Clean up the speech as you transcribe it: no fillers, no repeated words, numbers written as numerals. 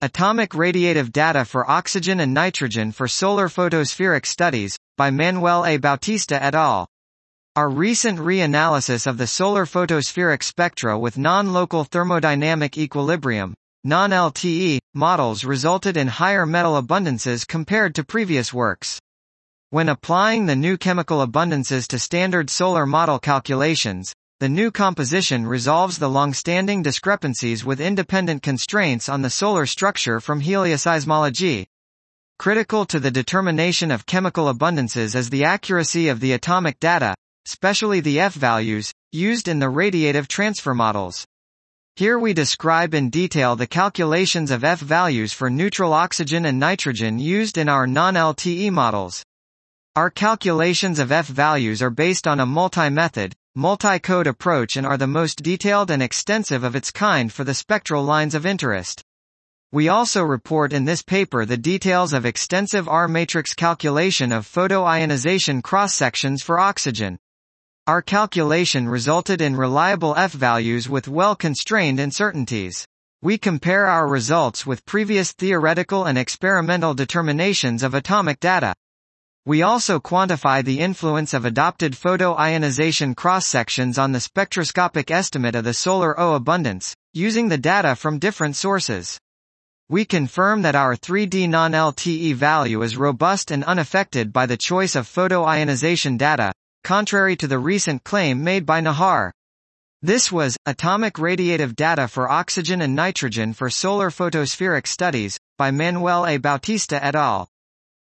Atomic Radiative Data for Oxygen and Nitrogen for Solar Photospheric Studies, by Manuel A. Bautista et al. Our recent re-analysis of the solar photospheric spectra with non-local thermodynamic equilibrium, non-LTE, models resulted in higher metal abundances compared to previous works. When applying the new chemical abundances to standard solar model calculations, the new composition resolves the long-standing discrepancies with independent constraints on the solar structure from helioseismology. Critical to the determination of chemical abundances is the accuracy of the atomic data, especially the F-values, used in the radiative transfer models. Here we describe in detail the calculations of F-values for neutral oxygen and nitrogen used in our non-LTE models. Our calculations of F-values are based on a multi-method, multi-code approach and are the most detailed and extensive of its kind for the spectral lines of interest. We also report in this paper the details of extensive R-matrix calculation of photoionization cross-sections for oxygen. Our calculation resulted in reliable F-values with well-constrained uncertainties. We compare our results with previous theoretical and experimental determinations of atomic data. We also quantify the influence of adopted photoionization cross-sections on the spectroscopic estimate of the solar O abundance, using the data from different sources. We confirm that our 3D non-LTE value is robust and unaffected by the choice of photoionization data, contrary to the recent claim made by Nahar. This was Atomic Radiative Data for Oxygen and Nitrogen for Solar Photospheric Studies, by Manuel A. Bautista et al.